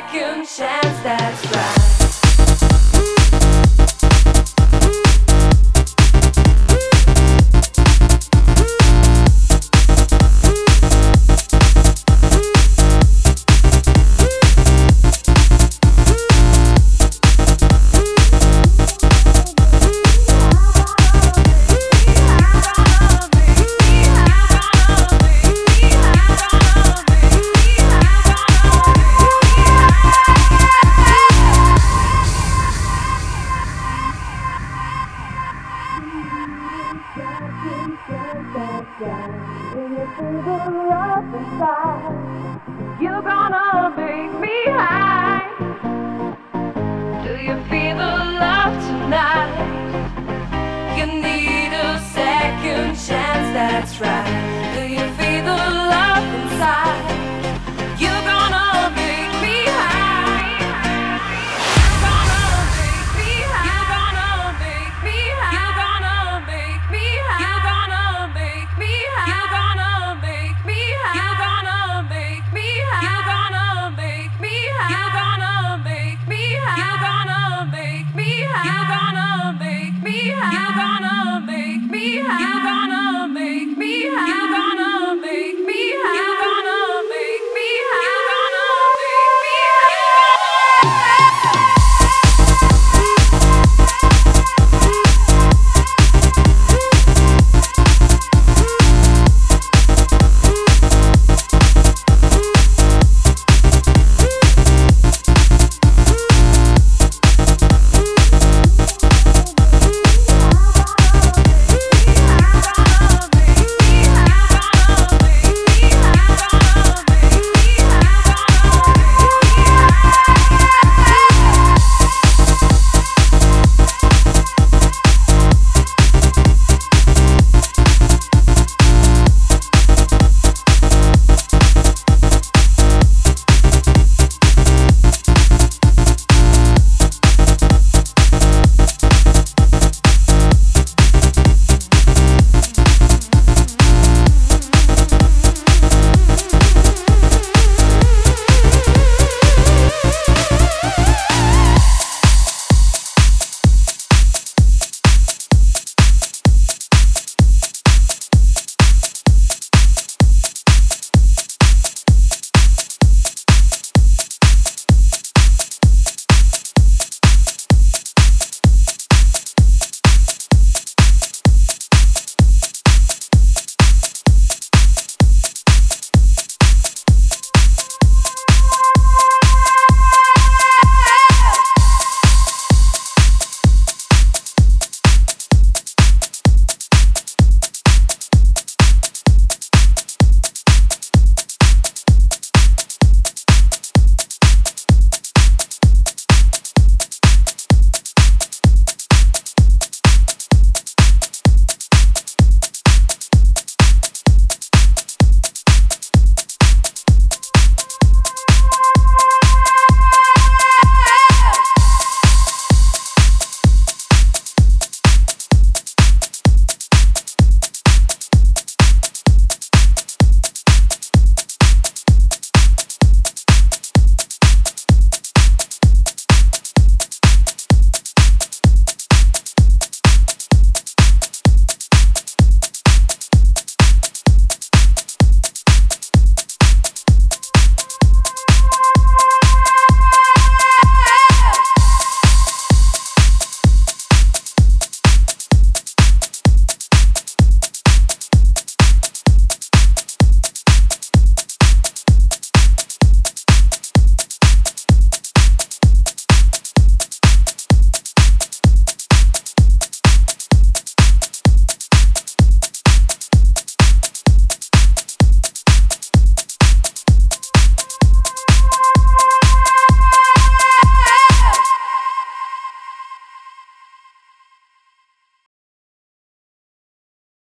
second chance, that's right. You're gonna make me high. Do you feel the love tonight? You need a second chance, that's right. Do you feel the love inside? You're gonna make me high. You're gonna make me high. You're gonna make me high. You're gonna make me high. You're gonna make me high. You're gonna make me high. You're gonna make me high. You're gonna make me high. You're gonna make me high. You're gonna make me high. You're gonna make me high. You're gonna make me high. You're gonna make me high.